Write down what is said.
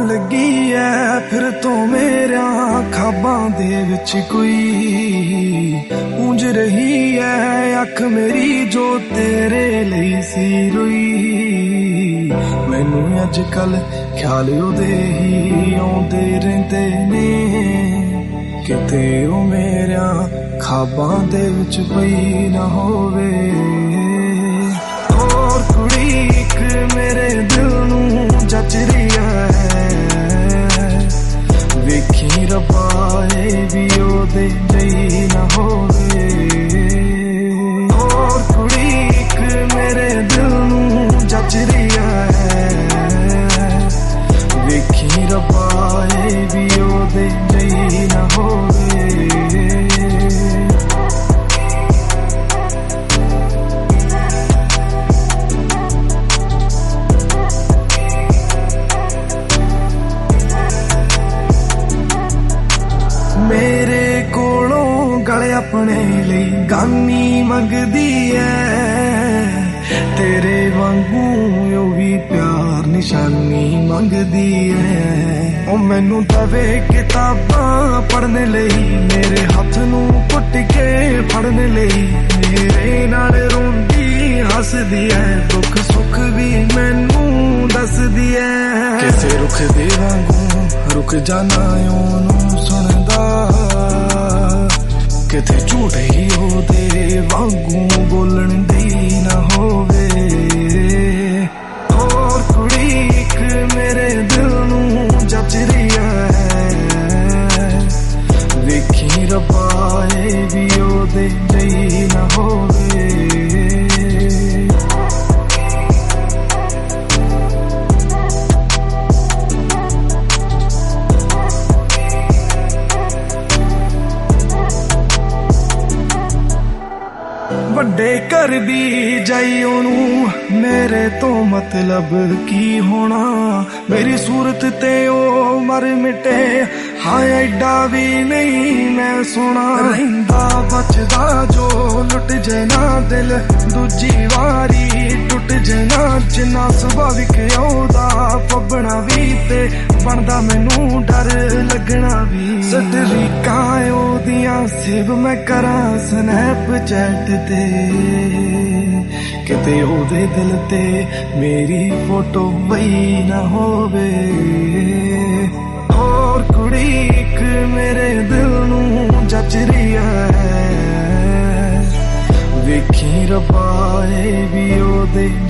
लगी है फिर तो मेरा ख्वाबां दे विच कोई ऊंज रही है अख मेरी जो तेरे लई सी रोई। मैनू अजकल ख्याल ओदे ही आउंदे रहिंदे ने किते ओ मेरा ख्वाबां दे विच पई ना होवे। और कुड़ी इक मेरे दिल नू जच रही है वेखी रब्बा ए भी ओदे जई ना होवे। और कुड़ी इक मेरे दिल नू जच रही है वेखी रब्बा ए भी ओदे जई ना होवे। मेरे कोलों गले अपने लिए गानी मंगदी है तेरे वांगू यो भी प्यार निशानी मंगदी है। ओ मैनू दवे किताबां पढ़ने लई मेरे हाथ नू कुट के फड़ने लई मेरे नाल रोंदी हसदी है दुख सुख भी मैनू दसदी है। किसे रुख दे वांगू रुक जाना ओनू सुनदा किते झूठ ही ओदे वांगू बोलण दी ना होवे। और कुड़ी इक मेरे दिल नू जच रही है वेखी रब्बा ए भी ओदे जई ना होवे। ਵੱਡੇ ਘਰ ਦੀ ਜਾਈ ਉਹਨੂੰ ਮੇਰੇ ਤੋਂ ਮਤਲਬ ਕੀ ਹੋਣਾ। ਮੇਰੀ ਸੂਰਤ ਤੇ ਉਹ ਮਰ ਮਿਟੇ ਹਾਂ ਐਡਾ ਵੀ ਨਹੀਂ ਮੈਂ ਸੋਹਣਾ। ਰਹਿੰਦਾ ਬਚਦਾ ਜੋ ਲੁੱਟ ਜੇ ਨਾ ਦਿਲ ਦੂਜੀ ਵਾਰੀ ਟੁੱਟ ਜੇ ਨਾ ਜਿੰਨਾ ਸੁਭਾਵਿਕ ਉਹਦਾ ਪੱਬਣਾ ਵੀ ਤੇ ਬਣਦਾ ਮੈਨੂੰ ਡਰ ਲੱਗਣਾ ਵੀ। ਸਟਰੀਕਾਂ ਉਹਦੀਆਂ ਸੇਵ ਮੈਂ ਕਰਾਂ ਸਨੈਪਚੈਟ ਤੇ ਕਿਤੇ ਉਹਦੇ ਦਿਲ ਤੇ ਮੇਰੀ ਫੋਟੋ ਪਈ ਨਾ ਹੋਵੇ। ਹੋਰ ਕੁੜੀ ਇੱਕ ਮੇਰੇ ਦਿਲ ਨੂੰ ਜਚ ਰਹੀ ਹੈ ਵੇਖੀ ਰੱਬਾ ਇਹ ਵੀ ਉਹਦੇ